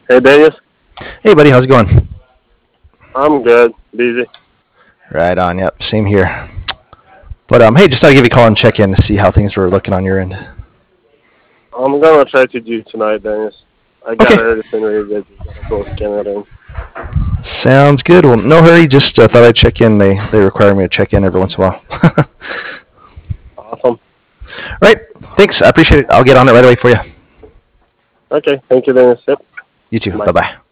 Hey, Daniel. Hey, buddy, how's it going? I'm good. Busy. Right on. Yep, same here. But hey, just thought I'd give you a call and check in to see how things were looking on your end. I'm gonna try to do tonight, Daniel. I got Okay, everything ready. Gotta go scan it in. sounds good. Well, no hurry. Just thought I'd check in. They require me to check in every once in a while. Awesome. Right. Thanks. I appreciate it. I'll get on it right away for you. Okay. Thank you, Daniel. Yep. You too. Bye. Bye bye.